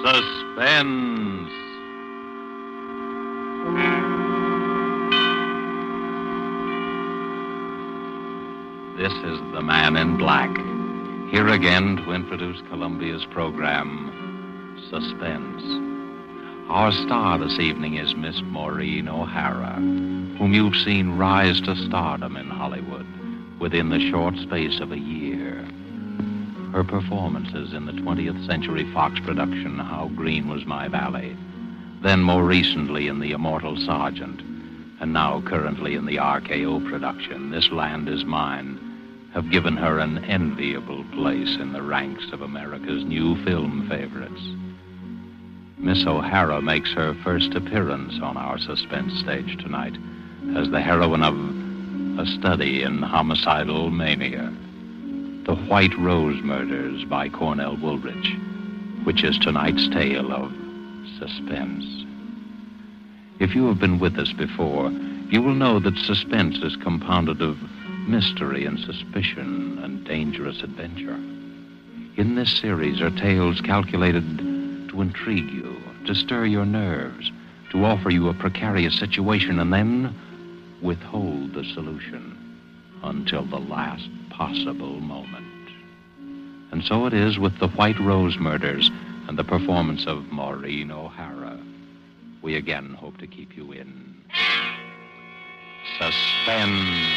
Suspense. This is the Man in Black, here again to introduce Columbia's program, Suspense. Our star this evening is Miss Maureen O'Hara, whom you've seen rise to stardom in Hollywood within the short space of a year. Her performances in the 20th Century Fox production, How Green Was My Valley, then more recently in The Immortal Sergeant, and now currently in the RKO production, This Land Is Mine, have given her an enviable place in the ranks of America's new film favorites. Miss O'Hara makes her first appearance on our suspense stage tonight as the heroine of A Study in Homicidal Mania, The White Rose Murders by Cornell Woolrich, which is tonight's tale of suspense. If you have been with us before, you will know that suspense is compounded of mystery and suspicion and dangerous adventure. In this series are tales calculated to intrigue you, to stir your nerves, to offer you a precarious situation and then withhold the solution until the last possible moment. And so it is with The White Rose Murders and the performance of Maureen O'Hara. We again hope to keep you in suspense.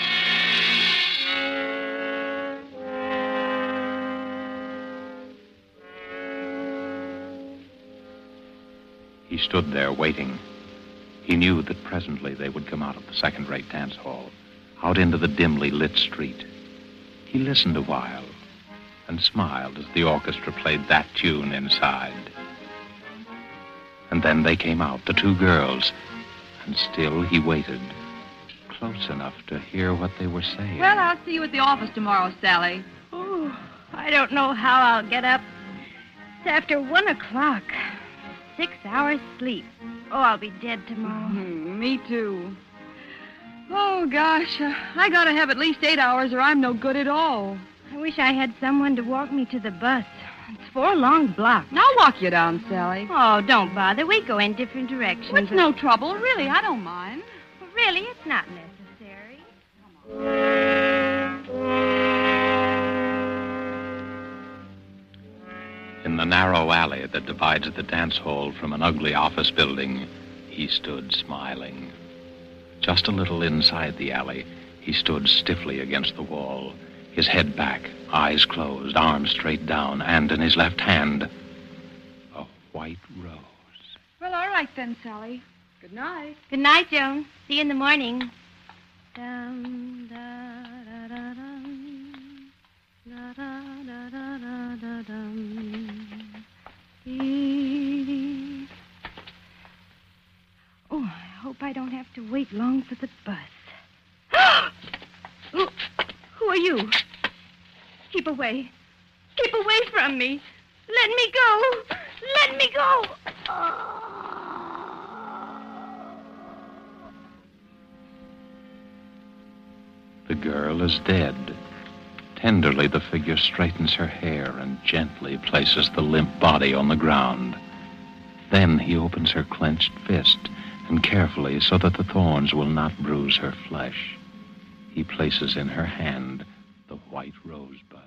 He stood there waiting. He knew that presently they would come out of the second-rate dance hall, out into the dimly lit street. He listened a while and smiled as the orchestra played that tune inside. And then they came out, the two girls, and still he waited, close enough to hear what they were saying. Well, I'll see you at the office tomorrow, Sally. Oh, I don't know how I'll get up. It's after 1 o'clock. 6 hours sleep. Oh, I'll be dead tomorrow. Me too. Oh, gosh, I gotta have at least 8 hours or I'm no good at all. I wish I had someone to walk me to the bus. It's 4 long blocks. I'll walk you down, Sally. Oh, don't bother. We go in different directions. It's no trouble. Really, I don't mind. Really, it's not necessary. In the narrow alley that divides the dance hall from an ugly office building, he stood smiling. Just a little inside the alley, he stood stiffly against the wall, his head back, eyes closed, arms straight down, and in his left hand, a white rose. Well, all right then, Sally. Good night. Good night, Joan. See you in the morning. Dum, da, da, da, dum. Da, da, da, da, da, da, dum. Oh, I hope I don't have to wait long for the bus. Who are you? Keep away. Keep away from me. Let me go. Let me go. The girl is dead. Tenderly, the figure straightens her hair and gently places the limp body on the ground. Then he opens her clenched fist, and carefully, so that the thorns will not bruise her flesh, he places in her hand the white rosebud.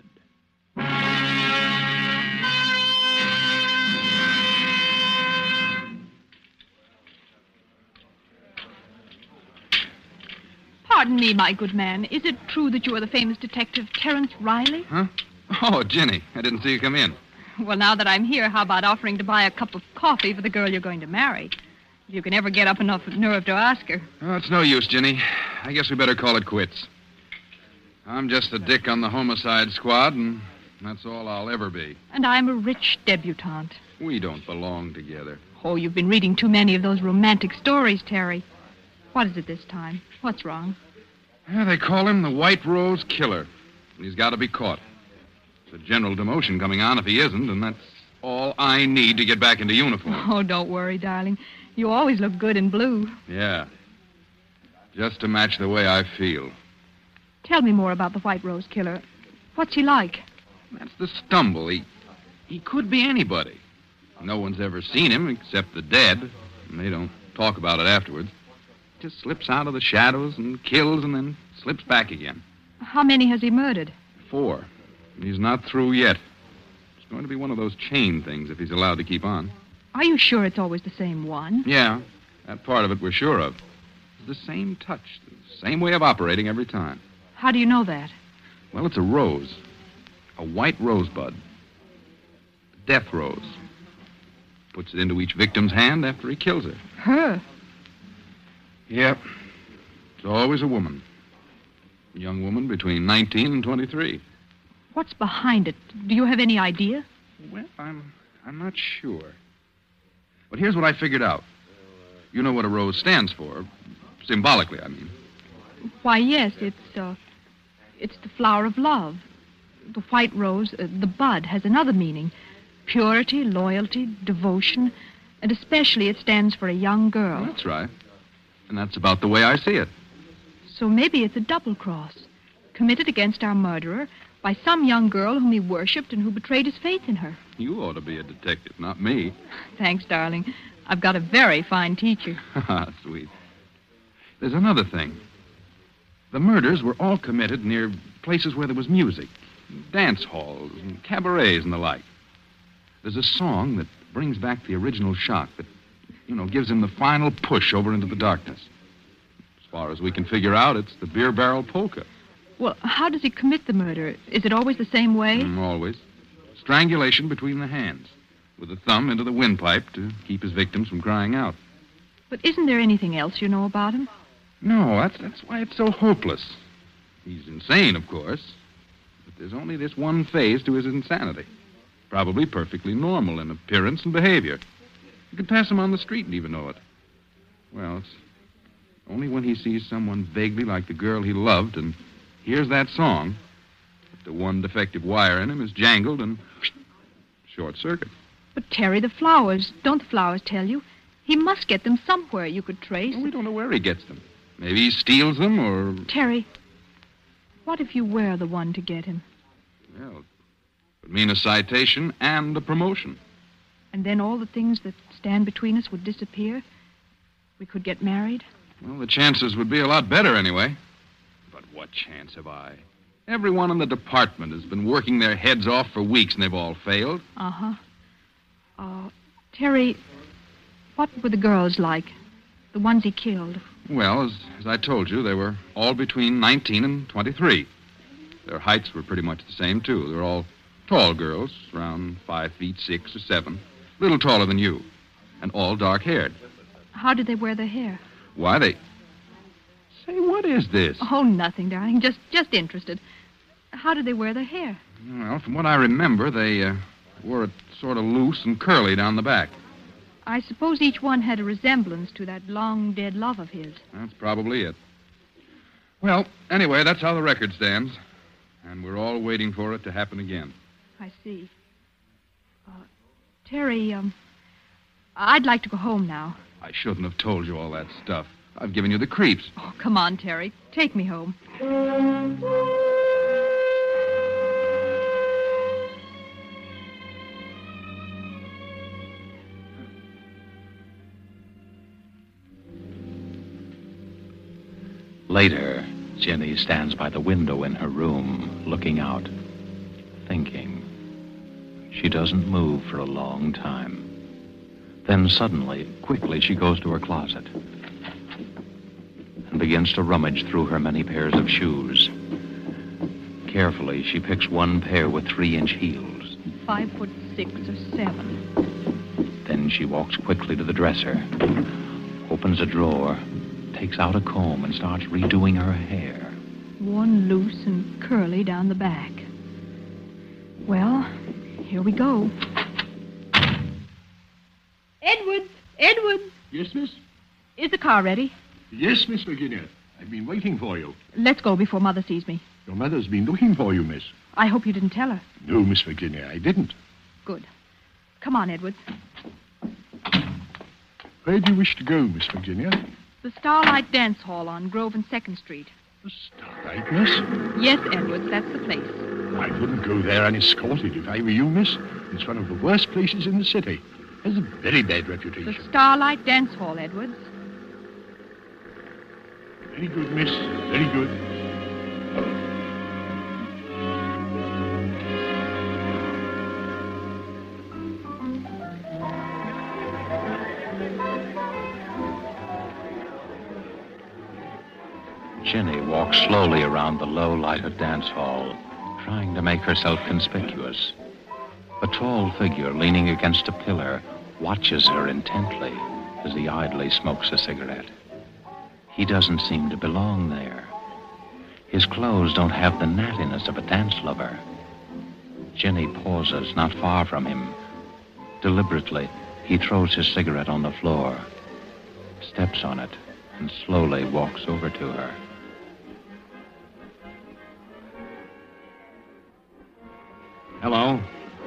Pardon me, my good man. Is it true that you are the famous detective Terence Riley? Huh? Oh, Ginny, I didn't see you come in. Well, now that I'm here, how about offering to buy a cup of coffee for the girl you're going to marry? If you can ever get up enough nerve to ask her. Oh, it's no use, Ginny. I guess we better call it quits. I'm just a dick on the homicide squad, and that's all I'll ever be. And I'm a rich debutante. We don't belong together. Oh, you've been reading too many of those romantic stories, Terry. What is it this time? What's wrong? Yeah, they call him the White Rose Killer. He's got to be caught. There's a general demotion coming on if he isn't, and that's all I need to get back into uniform. Oh, don't worry, darling. You always look good in blue. Yeah. Just to match the way I feel. Tell me more about the White Rose Killer. What's he like? That's the stumble. He could be anybody. No one's ever seen him except the dead, and they don't talk about it afterwards. Just slips out of the shadows and kills and then slips back again. How many has he murdered? 4. He's not through yet. It's going to be one of those chain things if he's allowed to keep on. Are you sure it's always the same one? Yeah, that part of it we're sure of. It's the same touch, the same way of operating every time. How do you know that? Well, it's a rose. A white rosebud. A death rose. Puts it into each victim's hand after he kills her. Her? Yep. It's always a woman. A young woman between 19 and 23. What's behind it? Do you have any idea? Well, I'm not sure. But here's what I figured out. You know what a rose stands for. Symbolically, I mean. Why, yes, it's the flower of love. The white rose, the bud, has another meaning. Purity, loyalty, devotion, and especially it stands for a young girl. That's right. And that's about the way I see it. So maybe it's a double cross, committed against our murderer by some young girl whom he worshipped and who betrayed his faith in her. You ought to be a detective, not me. Thanks, darling. I've got a very fine teacher. Sweet. There's another thing. The murders were all committed near places where there was music, dance halls and cabarets and the like. There's a song that brings back the original shock that, gives him the final push over into the darkness. As far as we can figure out, it's the beer barrel polka. Well, how does he commit the murder? Is it always the same way? Always. Strangulation between the hands, with the thumb into the windpipe to keep his victims from crying out. But isn't there anything else you know about him? No, that's why it's so hopeless. He's insane, of course, but there's only this one phase to his insanity. Probably perfectly normal in appearance and behavior. You could pass him on the street and even know it. Well, it's only when he sees someone vaguely like the girl he loved and hears that song that the one defective wire in him is jangled and short circuit. But, Terry, the flowers, don't the flowers tell you? He must get them somewhere you could trace. Well, we don't know where he gets them. Maybe he steals them or... Terry, what if you were the one to get him? Well, it would mean a citation and a promotion. And then all the things that stand between us would disappear? We could get married? Well, the chances would be a lot better anyway. But what chance have I? Everyone in the department has been working their heads off for weeks and they've all failed. Uh-huh. Terry, what were the girls like? The ones he killed? Well, as I told you, they were all between 19 and 23. Their heights were pretty much the same, too. They were all tall girls, around 5 feet 6 or 7. A little taller than you. And all dark-haired. How did they wear their hair? Why, they... Say, what is this? Oh, nothing, darling. Just interested. How did they wear their hair? Well, from what I remember, they wore it sort of loose and curly down the back. I suppose each one had a resemblance to that long-dead love of his. That's probably it. Well, anyway, that's how the record stands. And we're all waiting for it to happen again. I see. Terry, I'd like to go home now. I shouldn't have told you all that stuff. I've given you the creeps. Oh, come on, Terry. Take me home. Later, Jenny stands by the window in her room, looking out, thinking. She doesn't move for a long time. Then suddenly, quickly, she goes to her closet and begins to rummage through her many pairs of shoes. Carefully, she picks one pair with 3-inch heels. 5'6" or 7. Then she walks quickly to the dresser, opens a drawer, takes out a comb, and starts redoing her hair. One loose and curly down the back. Well, here we go. Edward! Yes, miss? Is the car ready? Yes, Miss Virginia. I've been waiting for you. Let's go before Mother sees me. Your mother's been looking for you, miss. I hope you didn't tell her. No, Miss Virginia, I didn't. Good. Come on, Edward. Where do you wish to go, Miss Virginia? The Starlight Dance Hall on Grove and 2nd Street. The Starlight, miss? Yes, Edward, that's the place. I wouldn't go there unescorted if I were you, miss. It's one of the worst places in the city. Has a very bad The reputation. Starlight Dance Hall, Edwards. Very good, miss. Very good. Ginny walks slowly around the low-lighted dance hall, trying to make herself conspicuous. A tall figure leaning against a pillar watches her intently as he idly smokes a cigarette. He doesn't seem to belong there. His clothes don't have the nattiness of a dance lover. Ginny pauses not far from him. Deliberately, he throws his cigarette on the floor, steps on it, and slowly walks over to her. Hello.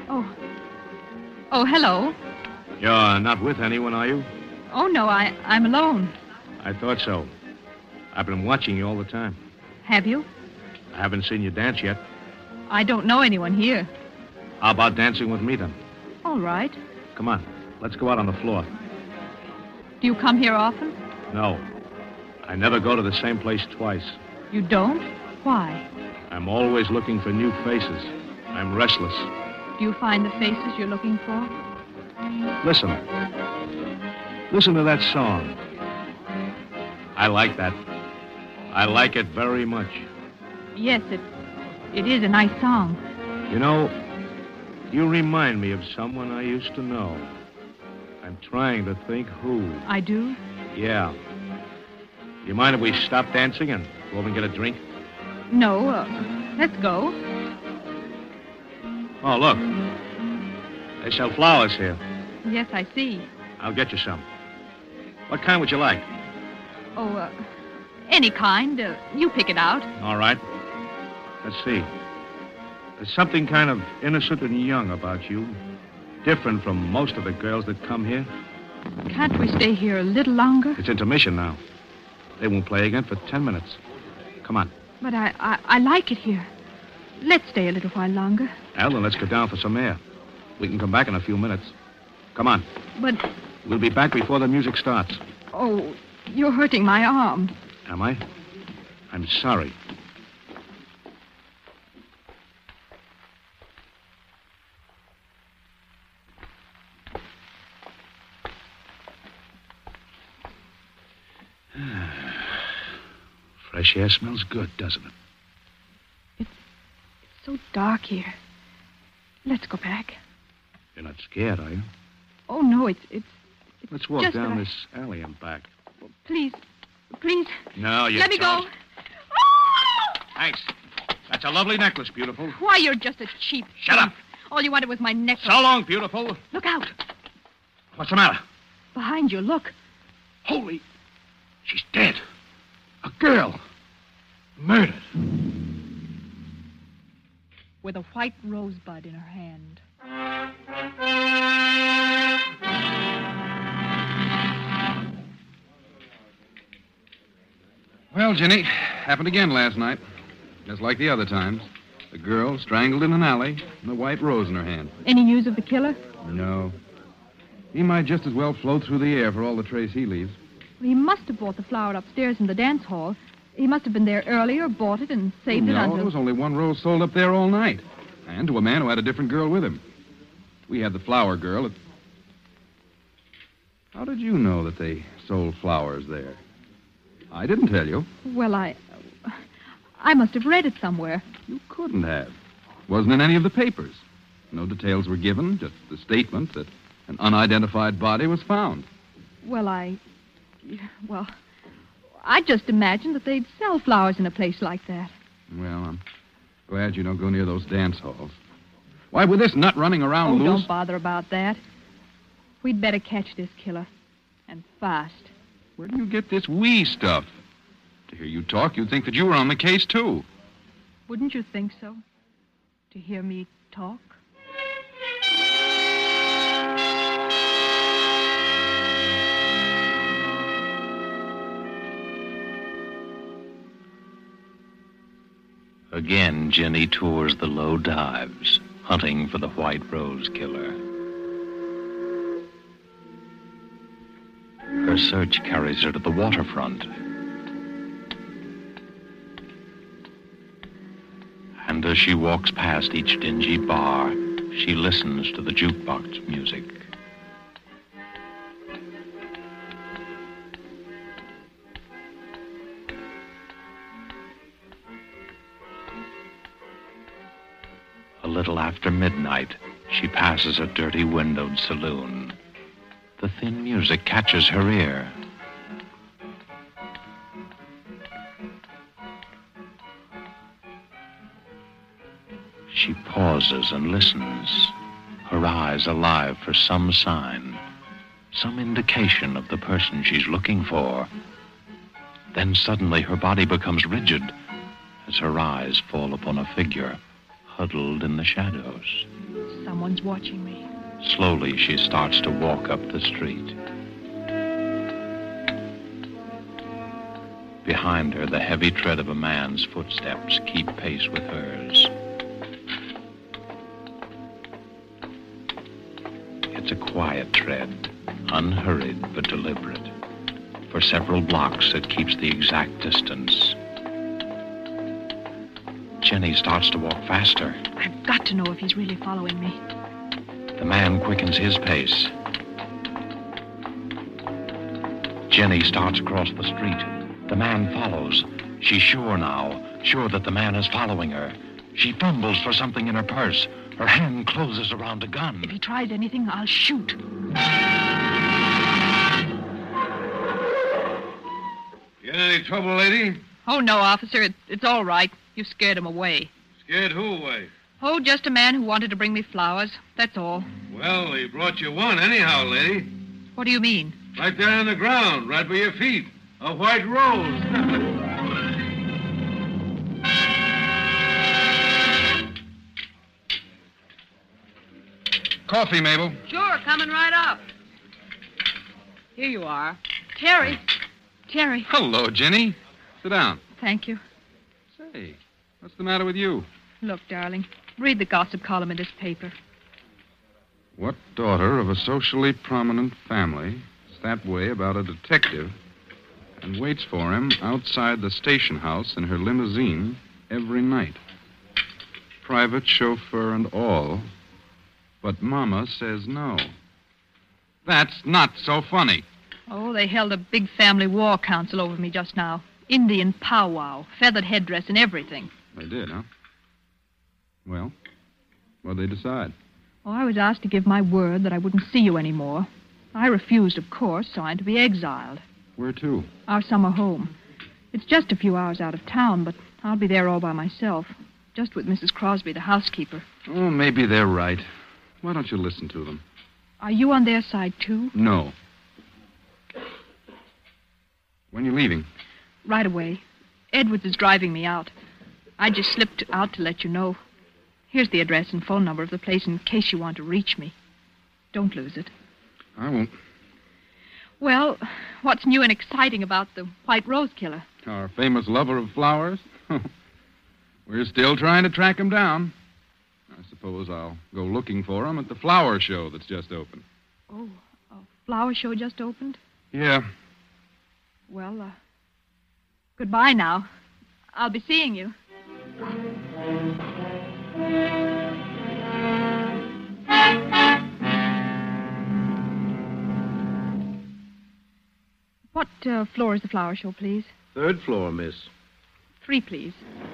Oh, hello. You're not with anyone, are you? Oh, no, I'm alone. I thought so. I've been watching you all the time. Have you? I haven't seen you dance yet. I don't know anyone here. How about dancing with me, then? All right. Come on. Let's go out on the floor. Do you come here often? No. I never go to the same place twice. You don't? Why? I'm always looking for new faces. I'm restless. Do you find the faces you're looking for? Listen. Listen to that song. I like that. I like it very much. Yes, it is a nice song. You know, you remind me of someone I used to know. I'm trying to think who. I do? Yeah. You mind if we stop dancing and go over and get a drink? No, let's go. Oh, look. They sell flowers here. Yes, I see. I'll get you some. What kind would you like? Oh, any kind. You pick it out. All right. Let's see. There's something kind of innocent and young about you. Different from most of the girls that come here. Can't we stay here a little longer? It's intermission now. They won't play again for 10 minutes. Come on. But I like it here. Let's stay a little while longer. Well, then let's go down for some air. We can come back in a few minutes. Come on. But, We'll be back before the music starts. oh, you're hurting my arm. Am I? I'm sorry. Fresh air smells good, doesn't it? It's so dark here. Let's go back. You're not scared, are you? Oh, no, it's Let's walk just down that I- this alley and back. Please. No, you Let me go. don't. Thanks. That's a lovely necklace, beautiful. Why, you're just a cheap. Shut up. All you wanted was my necklace. So long, beautiful. Look out. What's the matter? Behind you, look. Holy. She's dead. A girl. Murdered. With a white rosebud in her hand. Well, Ginny, happened again last night. Just like the other times. The girl strangled in an alley and a white rose in her hand. Any news of the killer? No. He might just as well float through the air for all the trace he leaves. He must have bought the flower upstairs in the dance hall. He must have been there earlier, bought it, and saved it No, until... there was only one rose sold up there all night. And to a man who had a different girl with him. We had the flower girl at... How did you know that they sold flowers there? I didn't tell you. Well, I must have read it somewhere. You couldn't have. Wasn't in any of the papers. No details were given, just the statement that an unidentified body was found. Well, I just imagined that they'd sell flowers in a place like that. Well, I'm glad you don't go near those dance halls. Why, with this nut running around Oh, loose... don't bother about that. We'd better catch this killer. And fast. Where do you get this we stuff? To hear you talk, you'd think that you were on the case, too. Wouldn't you think so? To hear me talk? Again, Ginny tours the low dives, hunting for the White Rose Killer. Her search carries her to the waterfront. And as she walks past each dingy bar, she listens to the jukebox music. A little after midnight, she passes a dirty windowed saloon. The thin music catches her ear. She pauses and listens, her eyes alive for some sign, some indication of the person she's looking for. Then suddenly her body becomes rigid as her eyes fall upon a figure huddled in the shadows. Someone's watching me. Slowly, she starts to walk up the street. Behind her, the heavy tread of a man's footsteps keep pace with hers. It's a quiet tread, unhurried but deliberate. For several blocks, it keeps the exact distance. Jenny starts to walk faster. I've got to know if he's really following me. The man quickens his pace. Jenny starts across the street. The man follows. She's sure now, sure that the man is following her. She fumbles for something in her purse. Her hand closes around a gun. If he tries anything, I'll shoot. You in any trouble, lady? Oh, no, officer. It's all right. You scared him away. Scared who away? Oh, just a man who wanted to bring me flowers. That's all. Well, he brought you one anyhow, lady. What do you mean? Right there on the ground, right by your feet. A white rose. Coffee, Mabel. Sure, coming right up. Here you are. Terry. Terry. Hello, Jenny. Sit down. Thank you. Say, what's the matter with you? Look, darling, read the gossip column in this paper. What daughter of a socially prominent family is that way about a detective and waits for him outside the station house in her limousine every night? Private chauffeur and all. But Mama says no. That's not so funny. Oh, they held a big family war council over me just now. Indian powwow, feathered headdress and everything. They did, huh? Well, what'd they decide? Oh, I was asked to give my word that I wouldn't see you anymore. I refused, of course, so I'm to be exiled. Where to? Our summer home. It's just a few hours out of town, but I'll be there all by myself. Just with Mrs. Crosby, the housekeeper. Oh, maybe they're right. Why don't you listen to them? Are you on their side, too? No. When are you leaving? Right away. Edwards is driving me out. I just slipped out to let you know. Here's the address and phone number of the place in case you want to reach me. Don't lose it. I won't. Well, what's new and exciting about the White Rose Killer? Our famous lover of flowers? We're still trying to track him down. I suppose I'll go looking for him at the flower show that's just opened. Oh, a flower show just opened? Yeah. Well, goodbye now. I'll be seeing you. What floor is the flower show, please? 3rd floor, miss. 3, please.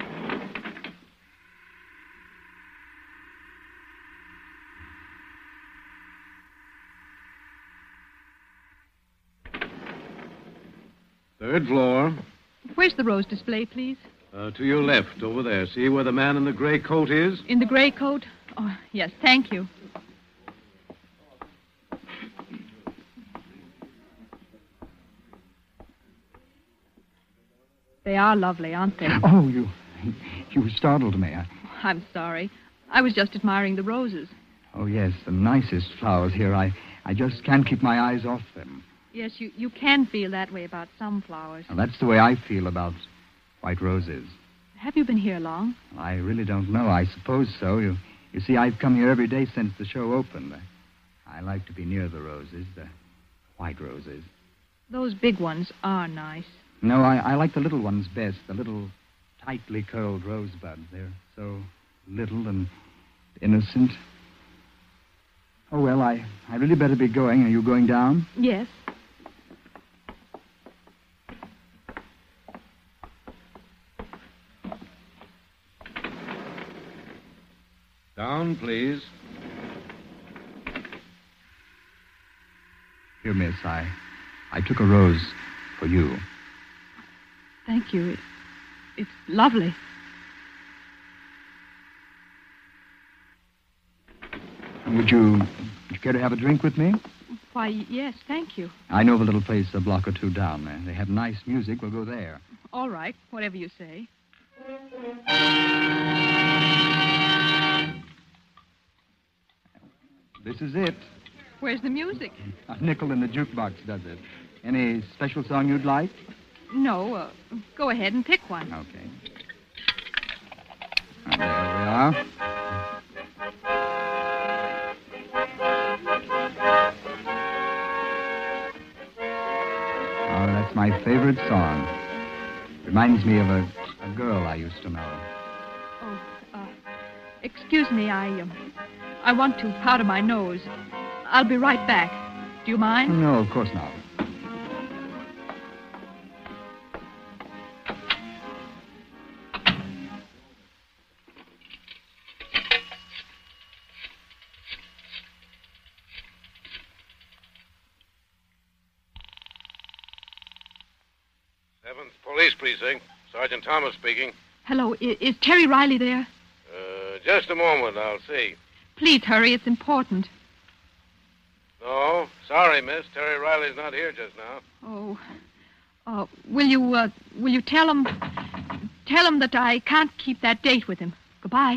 Third floor. Where's the rose display, please? To your left, over there. See where the man in the gray coat is? In the gray coat? Oh, yes, thank you. They are lovely, aren't they? Oh, you startled me. I'm sorry. I was just admiring the roses. Oh, yes, the nicest flowers here. I just can't keep my eyes off them. Yes, you can feel that way about some flowers. Now, that's the way I feel about white roses. Have you been here long? I really don't know. I suppose so. You see, I've come here every day since the show opened. I like to be near the roses, the white roses. Those big ones are nice. No, I like the little ones best, the little tightly curled rosebuds. They're so little and innocent. Oh, well, I really better be going. Are you going down? Yes. Down, please. Here, miss, I took a rose for you. Thank you. It's lovely. Would you care to have a drink with me? Why, yes, thank you. I know of a little place a block or two down there. They have nice music. We'll go there. All right, whatever you say. This is it. Where's the music? A nickel in the jukebox does it. Any special song you'd like? No, go ahead and pick one. Okay. There we are. Oh, that's my favorite song. Reminds me of a girl I used to know. Oh, excuse me, I want to powder my nose. I'll be right back. Do you mind? No, of course not. Seventh Police Precinct. Sergeant Thomas speaking. Hello, is Terry Riley there? Just a moment, I'll see. Please hurry, it's important. No, sorry, miss. Terry Riley's not here just now. Oh, will you tell him that I can't keep that date with him? Goodbye.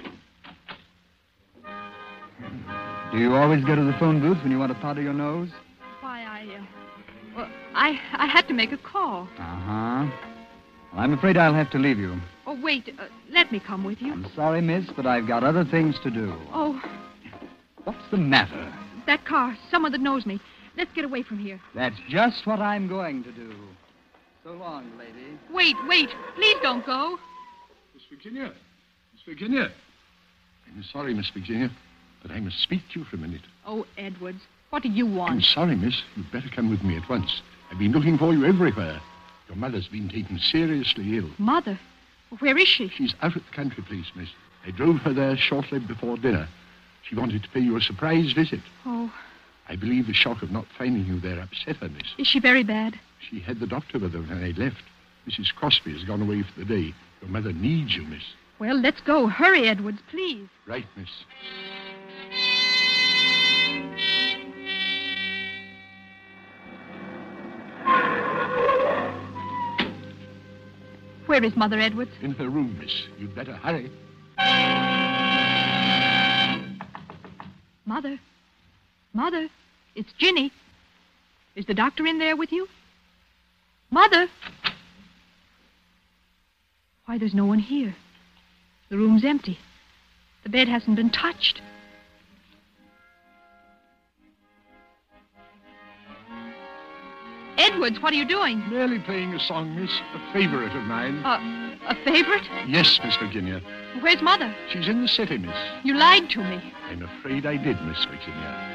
Do you always go to the phone booth when you want to powder your nose? Why, I had to make a call. Uh-huh. Well, I'm afraid I'll have to leave you. Oh, wait, let me come with you. I'm sorry, miss, but I've got other things to do. Oh, What's the matter? that car, someone that knows me. Let's get away from here. That's just what I'm going to do. So long, lady. Wait, please don't go. Miss Virginia. Miss Virginia. I'm sorry, Miss Virginia, but I must speak to you for a minute. Oh, Edwards, what do you I'm want? sorry, miss. You'd better come with me at once. I've been looking for you everywhere. Your mother's been taken seriously ill. Mother? Where is she? She's out at the country place, miss. I drove her there shortly before dinner. She wanted to pay you a surprise visit. Oh, I believe the shock of not finding you there upset her, miss. is she very bad? She had the doctor with her when I left. Mrs. Crosby has gone away for the day. Your mother needs you, miss. Well, let's go. Hurry, Edwards, please. Right, miss. Where is Mother, Edwards? In her room, miss. You'd better hurry. Mother, it's Ginny. Is the doctor in there with you? Mother! Why, there's no one here. The room's empty. The bed hasn't been touched. Edwards, what are you doing? Merely playing a song, miss. A favorite of mine. A favorite? Yes, Miss Virginia. Where's Mother? She's in the city, miss. You lied to me. I'm afraid I did, Miss Virginia.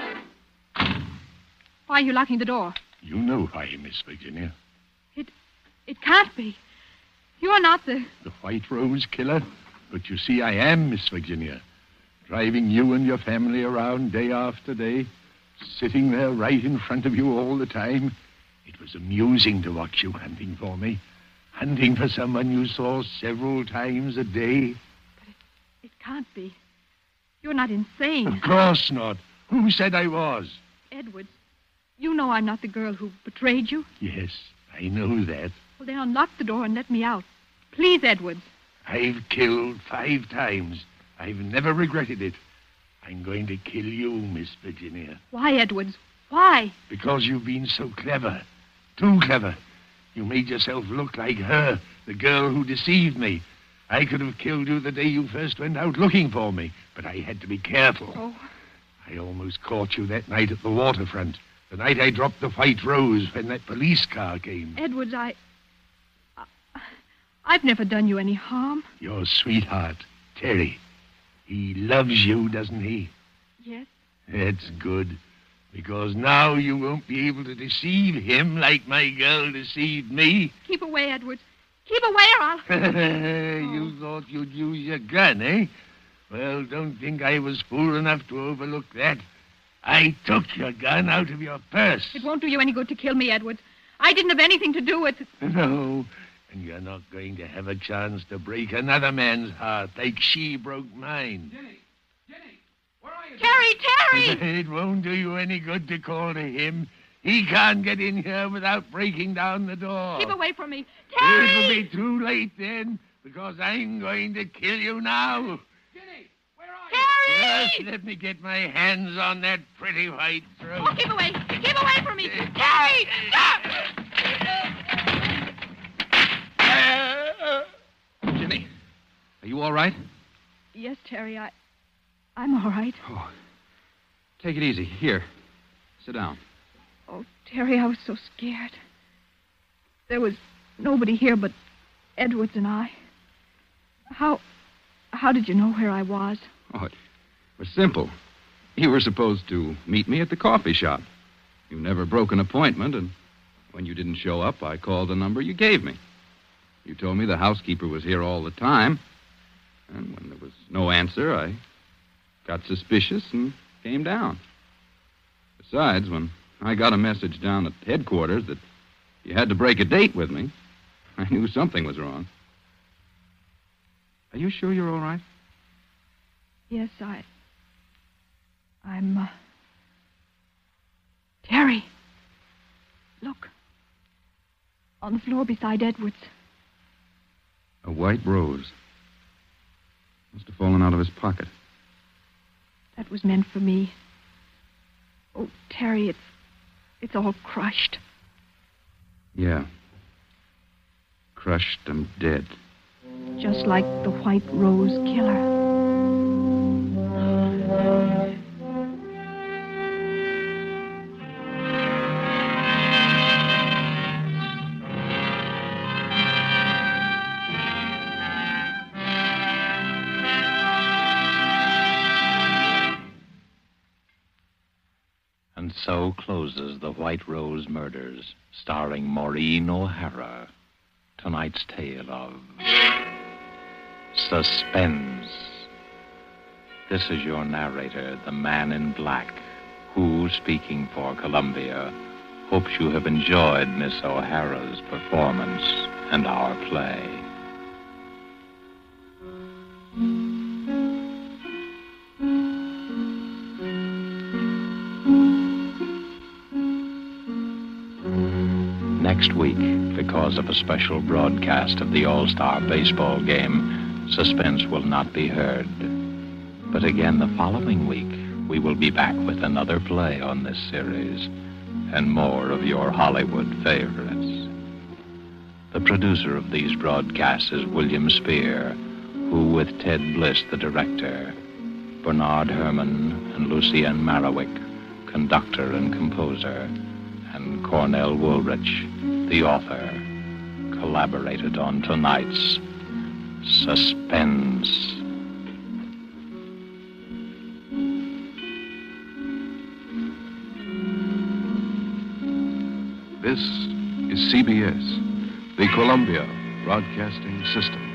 Why are you locking the door? You know why, Miss Virginia. It can't be. You're not the... The White Rose killer. But you see, I am, Miss Virginia. Driving you and your family around day after day. Sitting there right in front of you all the time. It was amusing to watch you hunting for me. Hunting for someone you saw several times a day. It can't be. You're not insane. Of course not. Who said I was? Edwards, you know I'm not the girl who betrayed you. Yes, I know that. Well, then unlock the door and let me out. Please, Edwards. I've killed 5 times. I've never regretted it. I'm going to kill you, Miss Virginia. Why, Edwards? Why? Because you've been so clever. Too clever. You made yourself look like her, the girl who deceived me. I could have killed you the day you first went out looking for me, but I had to be careful. Oh. I almost caught you that night at the waterfront. The night I dropped the White Rose when that police car came. Edwards, I've never done you any harm. Your sweetheart, Terry. He loves you, doesn't he? Yes. That's good. Because now you won't be able to deceive him like my girl deceived me. Keep away, Edwards. Keep away, or I'll... You thought you'd use your gun, eh? Well, don't think I was fool enough to overlook that. I took your gun out of your purse. It won't do you any good to kill me, Edwards. I didn't have anything to do with it. No, and you're not going to have a chance to break another man's heart like she broke mine. Jenny, where are you? Terry! It won't do you any good to call to him. He can't get in here without breaking down the door. Keep away from me. Terry! It'll be too late then, because I'm going to kill you now. Jenny, where are you? Terry! Just let me get my hands on that pretty white throat. Oh, keep away. Keep away from me. Terry! Stop! Jenny, are you all right? Yes, Terry, I'm all right. Oh, take it easy. Here, sit down. Oh, Terry, I was so scared. There was nobody here but Edwards and I. How did you know where I was? Oh, it was simple. You were supposed to meet me at the coffee shop. You never broke an appointment, and when you didn't show up, I called the number you gave me. You told me the housekeeper was here all the time, and when there was no answer, I got suspicious and came down. Besides, when I got a message down at headquarters that you had to break a date with me, I knew something was wrong. Are you sure you're all right? Yes, I'm, Terry, look. On the floor beside Edwards. A white rose. Must have fallen out of his pocket. That was meant for me. Oh, Terry, it's all crushed. Yeah. Crushed and dead. Just like the White Rose killer. And so closes The White Rose Murders, starring Maureen O'Hara. Tonight's tale of suspense. This is your narrator, the Man in Black, who, speaking for Columbia, hopes you have enjoyed Miss O'Hara's performance and our play. Next week, because of a special broadcast of the All-Star baseball game, suspense will not be heard. But again, the following week, we will be back with another play on this series and more of your Hollywood favorites. The producer of these broadcasts is William Spear, who, with Ted Bliss, the director, Bernard Herrmann and Lucienne Marowik, conductor and composer, and Cornell Woolrich, the author, collaborated on tonight's Suspense. This is CBS, the Columbia Broadcasting System.